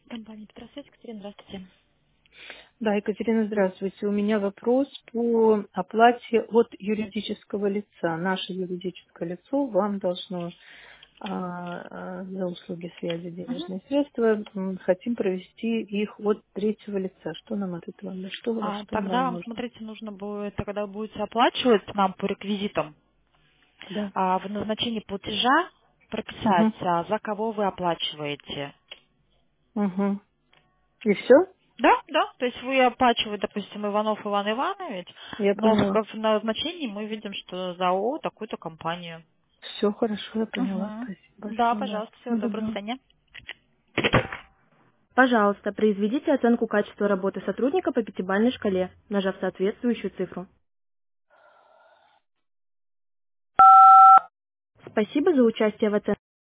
Компания Петросвет, Екатерина, здравствуйте. Да, Екатерина, здравствуйте. У меня вопрос по оплате от юридического лица. Наше юридическое лицо вам должно за услуги связи Мгм. денежные средства. Хотим провести их от третьего лица. Что нам от этого надо? Что Тогда нам вам, нужно? смотрите, нужно будет, когда будете оплачивать нам по реквизитам, Да. в назначении платежа прописать, Угу. за кого вы оплачиваете. Угу. И все? Да, да, то есть вы оплачиваете, допустим, Иванов Иван Иванович, Я но поняла. в назначении мы видим, что за ООО такую-то компанию. Все хорошо, я поняла. Угу. Спасибо Да, большое. Да. пожалуйста, всего Всего доброго, до доброго. свидания. Пожалуйста, произведите оценку качества работы сотрудника по пятибалльной шкале, нажав соответствующую цифру. Спасибо за участие в оценке.